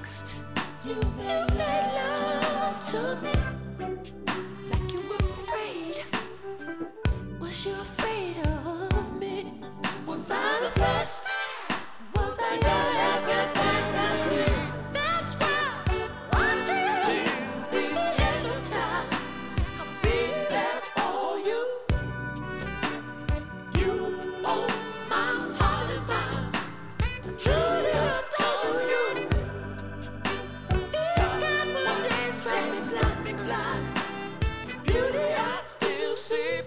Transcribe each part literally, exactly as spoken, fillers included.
next. You made love to me like you were afraid. Was you afraid of me? Was I the first? Was I your everything to see? That's why until the end of time, I'll be there for you. You own my heart and mind. I truly adore you. Even when days drive me blind, me blind, your beauty I still see.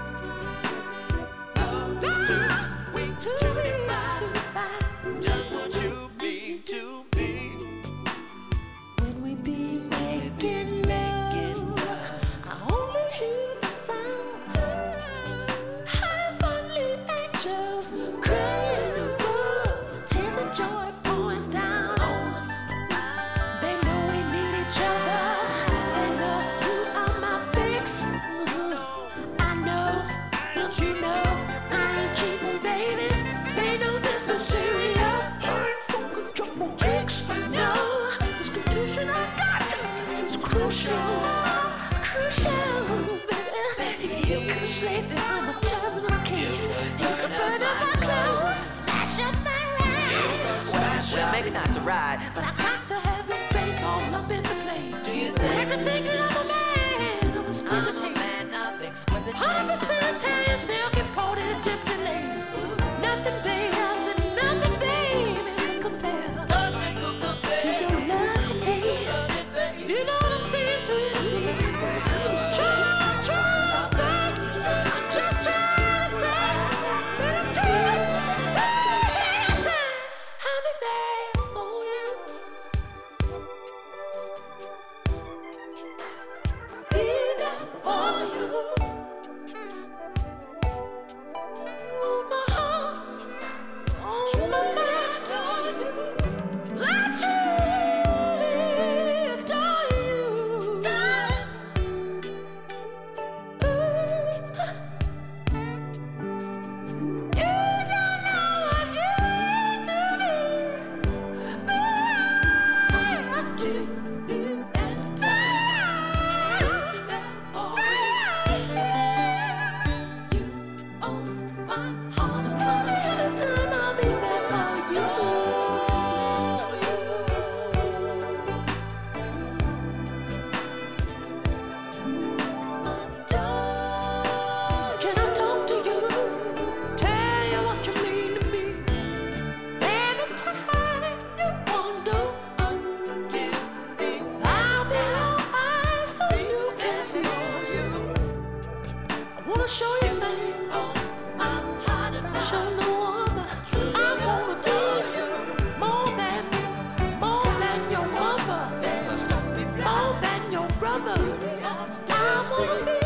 Love too weak to define just what you mean to me. When we be making love, I only hear the sound. Heavenly angels crying above, tears of joy pouring down on us. They know we need each other. They know you are my fix. I know, don't you know I ain't cheating, baby. They know this is serious. I ain't fucking couple kicks. No, this confusion I got is crucial, crucial, baby. You can slip it on a terminal case. You can burn up my clothes, smash up my ride. Well, maybe not to ride, But I got to have your face all up in the place. do you think Everything I'm a man of exquisite I'm a taste. man of exquisite Hundred taste? percent Italian silk imported gypsy lace. Nothing, baby, I said nothing, baby, can compare Nothing could to compare. your lovely face. You know what I'm saying to you? Try, try to say, I'm just trying to say that I'm too, too time. I'll be there for you. Be there for you. On my heart, on my mind, on you. I truly adore you, darling. Ooh. You don't know what you mean to me. I do, do, and die. You own my heart and mind. Anytime I'll be there for you. Adore. Can I talk to you? Tell you what you mean to me. Every time you wander until I'll be your eyes so you can see. I wanna show you things. Show no other. I wanna do you more than, more than your mother, more than your brother. I wanna be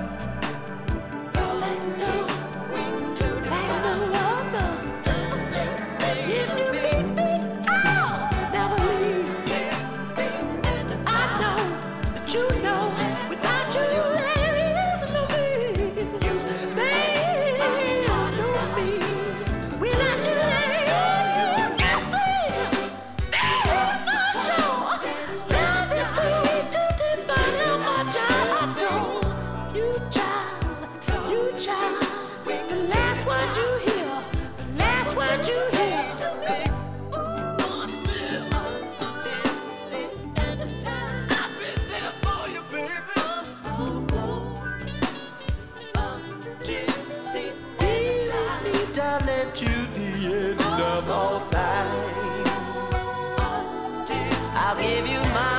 like no, like no other. If you need me, I'll never leave. I know, but you know, without you there is no me. Baby, I know me. Without you there is nothing. There is for sure. Love is too weak to define how much I adore you, child. You, child. The last word you hear, the last word you hear. Darling, to the end of all time, I'll give you my